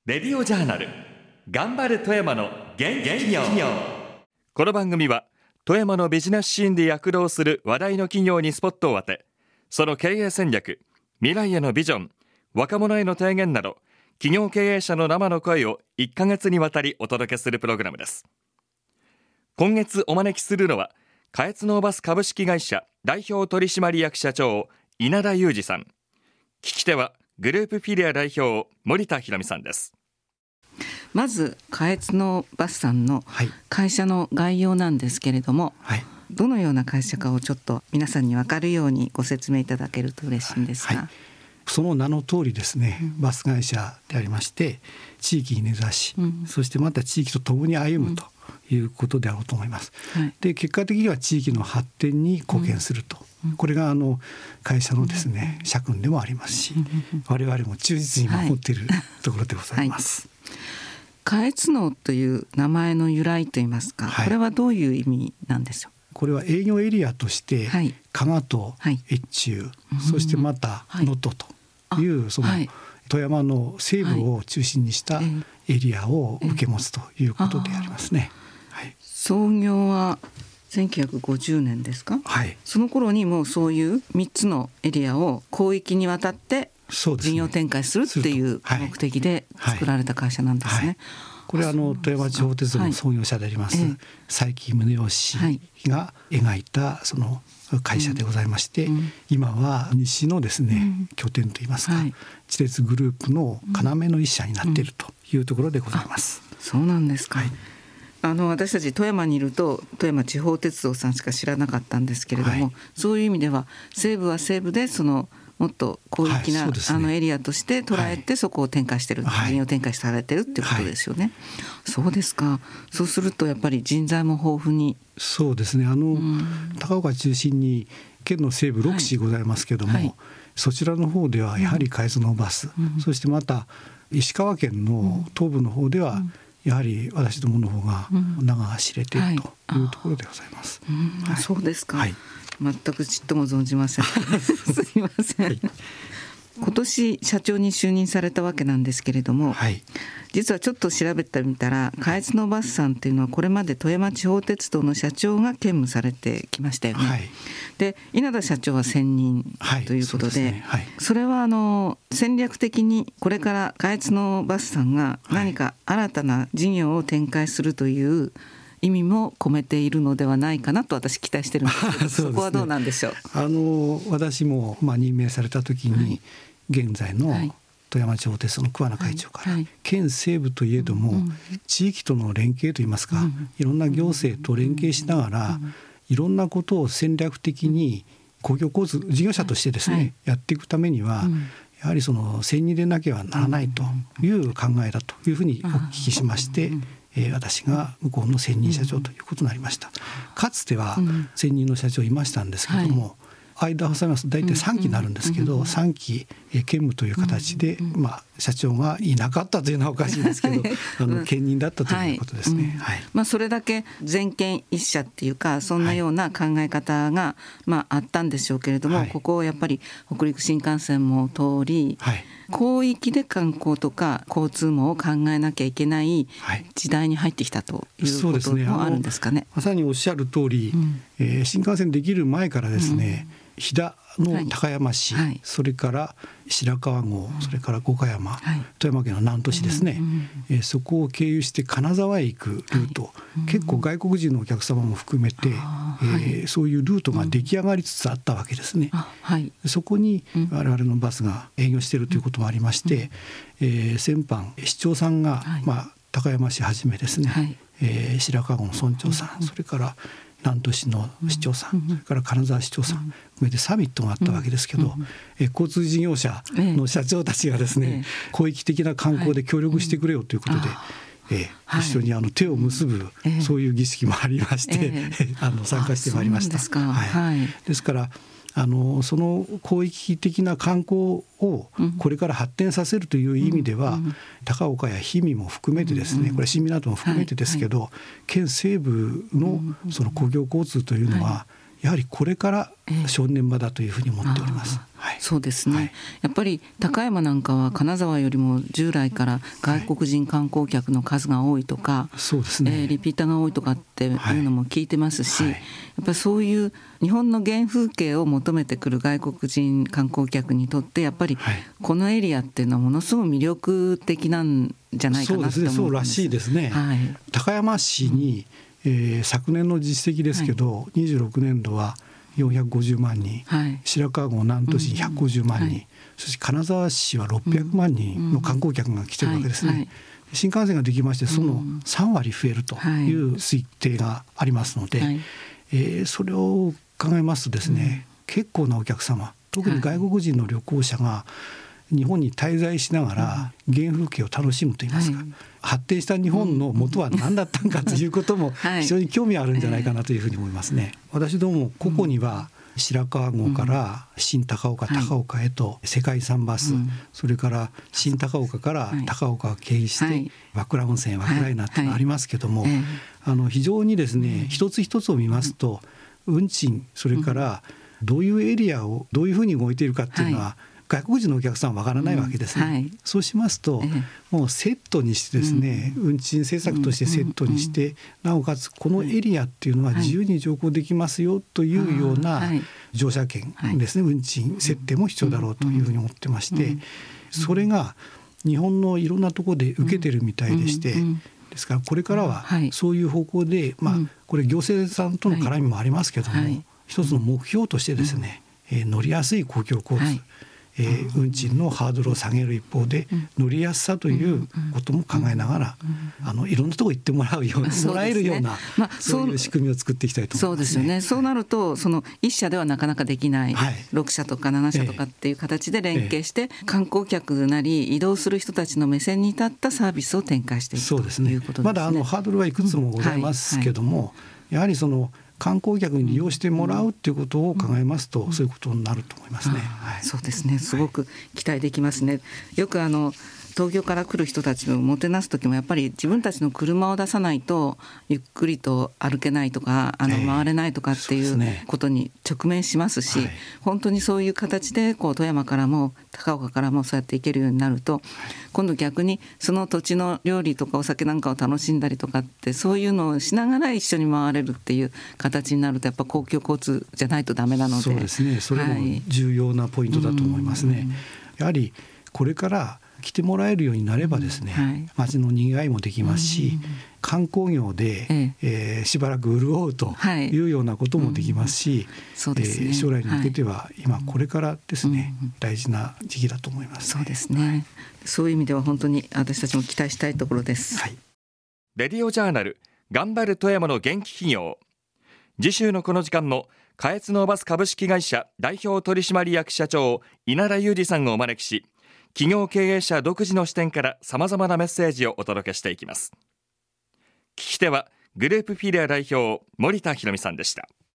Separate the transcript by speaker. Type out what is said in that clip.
Speaker 1: レディオジャーナル頑張る富山の元気企業。この番組は富山のビジネスシーンで躍動する話題の企業にスポットを当て、その経営戦略、未来へのビジョン、若者への提言など企業経営者の生の声を1ヶ月にわたりお届けするプログラムです。今月お招きするのはカエツノーバス株式会社代表取締役社長稲田裕二さん、聞き手はグループフィリア代表森田博美さんです。
Speaker 2: まずカエツノーバスさんの会社の概要なんですけれども、はい、どのような会社かをちょっと皆さんに分かるようにご説明いただけると嬉しいんですが、はい、
Speaker 3: その名の通りですね、バス会社でありまして地域に根ざし、そしてまた地域と共に歩むということであろうと思います、はい、で結果的には地域の発展に貢献すると、これが会社のですね社訓でもありますし、我々も忠実に守っているところでございます、はいはい。
Speaker 2: カエツノーという名前の由来といいますか、はい、これはどういう意味なんでしょう。
Speaker 3: これは営業エリアとして、はい、加賀と越中、そしてまた能登という、その富山の西部を中心にしたエリアを受け持つということでありますね、はい、
Speaker 2: 創業は1950年ですか、はい、その頃にもうそういう3つのエリアを広域にわたって事業展開するっていう目的で作られた会社なんですね、はいはい。
Speaker 3: これは富山地方鉄道の創業者であります、佐伯宗義氏が描いたその会社でございまして、今は西のですね、拠点といいますか、地鉄グループの要の一社になっているというところでございます、
Speaker 2: そうなんですか、はい。私たち富山にいると富山地方鉄道さんしか知らなかったんですけれども、はい、そういう意味では西部は西部でそのもっと広域な、はい、エリアとして捉えて、そこを展開してる、事業展開されてるっていうことですよね、はい、そうですか。そうするとやっぱり人材も豊富に。
Speaker 3: そうですね、高岡中心に県の西部6市ございますけども、はいはい、そちらの方ではやはりカエツノーバス、そしてまた石川県の東部の方では、やはり私どもの方が名が知れているというところでございます、
Speaker 2: はい、そうですか、はい、全くちっとも存じませんすいません、はい、今年社長に就任されたわけなんですけれども、はい、実はちょっと調べてみたらカエツノーバスさんというのはこれまで富山地方鉄道の社長が兼務されてきましたよね、はい、で稲田社長は専任ということで、それは戦略的にこれからカエツノーバスさんが何か新たな事業を展開するという意味も込めているのではないかなと私期待してるんですけど、そこはどうなんでしょう。
Speaker 3: 私も任命された時に、現在の富山地方鉄道の桑名会長から、県西部といえども、地域との連携といいますか、いろんな行政と連携しながら、いろんなことを戦略的に公共交通事業者としてですね、やっていくためには、やはりその先に出なければならないという考えだというふうにお聞きしまして、私が向こうの専任社長ということになりました。かつては専任の社長いましたんですけども、間を挟みますと大体3期になるんですけど、3期兼務という形で、社長がいなかったというのはおかしいですけど兼任だったということですね、
Speaker 2: それだけ全権一社っていうかそんなような考え方が、あったんでしょうけれども、ここをやっぱり北陸新幹線も通り、広域で観光とか交通網を考えなきゃいけない時代に入ってきたということもあるんですかね。
Speaker 3: まさにおっしゃる通り、新幹線できる前からですね、飛騨の高山市、それから白川郷、それから五箇山、富山県の南砺市ですね、そこを経由して金沢へ行くルート、結構外国人のお客様も含めて、そういうルートが出来上がりつつあったわけですね、そこに我々のバスが営業しているということもありまして、先般市長さんが、高山市はじめですね、白川郷の村長さん、それから南砺市の市長さん、それから金沢市長さん含めてサミットがあったわけですけど、交通事業者の社長たちがですね、広域的な観光で協力してくれよということで、一緒に手を結ぶ、そういう儀式もありまして、参加してまいりました。ですからその広域的な観光をこれから発展させるという意味では、高岡や氷見も含めてですね、これ新港も含めてですけど、県西部のその公共交通というのはやはりこれから正念場だというふうに思っております。
Speaker 2: そうですね、やっぱり高山なんかは金沢よりも従来から外国人観光客の数が多いとか、
Speaker 3: そうですね、
Speaker 2: リピーターが多いとかっていうのも聞いてますし、やっぱりそういう日本の原風景を求めてくる外国人観光客にとってやっぱりこのエリアっていうのはものすごく魅力的なんじゃないかなと思うんです。
Speaker 3: そうらしいですね。高山市に、昨年の実績ですけど、26年度は450万人、白川郷南砺市に150万人、そして金沢市は600万人の観光客が来てるわけですね。新幹線ができましてその3割増えるという推定がありますので、それを考えますとですね、結構なお客様、特に外国人の旅行者が日本に滞在しながら原風景を楽しむといいますか、発展した日本の元は何だったのかということも非常に興味あるんじゃないかなというふうに思いますね。私どもここには白川郷から新高岡、高岡へと世界遺産バス、それから新高岡から高岡を経由して和倉温泉、和倉稲ってのがありますけども、非常にですね、一つ一つを見ますと運賃、それからどういうエリアをどういうふうに動いているかっていうのは外国人のお客さんはわからないわけですね。そうしますと、もうセットにしてですね、運賃政策としてセットにして、なおかつこのエリアっていうのは自由に乗降できますよというような乗車券ですね、運賃設定も必要だろうというふうに思ってまして、それが日本のいろんなところで受けてるみたいでして、ですからこれからはそういう方向で、これ行政さんとの絡みもありますけども、一つの目標としてですね、乗りやすい公共交通、運賃のハードルを下げる一方で乗りやすさということも考えながら、いろんなところ行ってもらうようにもらえるような、そういう仕組みを作っていきたいと思いますね。
Speaker 2: そうですよね。そうなるとその1社ではなかなかできない、6社とか7社とかっていう形で連携して、観光客なり移動する人たちの目線に立ったサービスを展開していくということですね。
Speaker 3: まだハードルはいくつもございますけども、やはりその観光客に利用してもらうということを考えますと、そういうことになると思いますね。
Speaker 2: そうですね、すごく期待できますね。よく東京から来る人たちをもてなす時もやっぱり自分たちの車を出さないとゆっくりと歩けないとか回れないとかっていうことに直面しますし、本当にそういう形で富山からも高岡からもそうやって行けるようになると、今度逆にその土地の料理とかお酒なんかを楽しんだりとかって、そういうのをしながら一緒に回れるっていう形になると、やっぱ公共交通じゃないとダメなので、
Speaker 3: そうですね、それも重要なポイントだと思いますね。やはりこれから来てもらえるようになればですね、街のにぎわいもできますし、観光業で、しばらく潤うというようなこともできますし、将来に向けては今これからですね、大事な時期だと思います、
Speaker 2: そうですね、そういう意味では本当に私たちも期待したいところです。
Speaker 1: レディオジャーナル頑張る富山の元気企業。次週のこの時間も下越のバス株式会社代表取締役社長稲田裕二さんをお招きし、企業経営者独自の視点からさまざまなメッセージをお届けしていきます。聞き手はグループフィリア代表森田博美さんでした。